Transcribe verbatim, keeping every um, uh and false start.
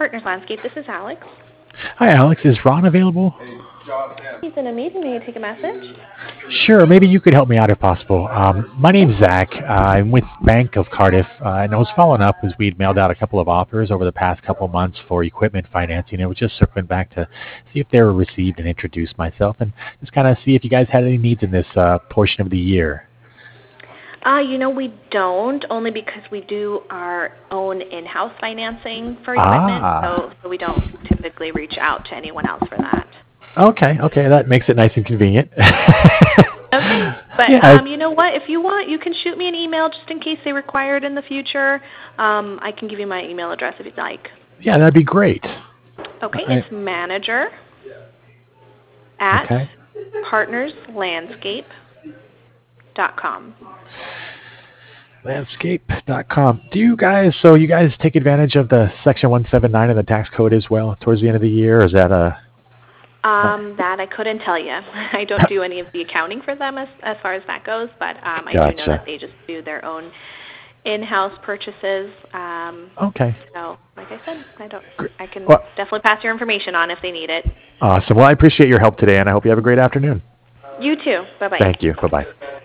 Partners Landscape. This is Alex. Hi, Alex. Is Ron available? He's in a meeting. May I take a message? Sure. Maybe you could help me out if possible. Um, my name's Zach. Uh, I'm with Bank of Cardiff, uh, and I was following up as we'd mailed out a couple of offers over the past couple of months for equipment financing. I was just circling back to see if they were received and introduce myself, and just kind of see if you guys had any needs in this uh, portion of the year. Uh, you know, we don't, only because we do our own in-house financing for equipment, Ah. so, so we don't typically reach out to anyone else for that. Okay. Okay. That makes it nice and convenient. Okay, but Yeah, I- um, you know what? If you want, you can shoot me an email just in case they require it in the future. Um, I can give you my email address if you'd like. Yeah, that'd be great. Okay, I- it's manager at Okay. partnerslandscape dot com. Landscape dot com. Do you guys, so you guys take advantage of the Section one seventy-nine of the tax code as well towards the end of the year? Or is that a, Um, that I couldn't tell you. I don't do any of the accounting for them as as far as that goes, but um, I do know Gotcha. that they just do their own in-house purchases. Um, okay. so, like I said, I don't. I can Well- definitely pass your information on if they need it. Awesome. Well, I appreciate your help today, and I hope you have a great afternoon. You too. Bye bye. Thank you. Bye-bye.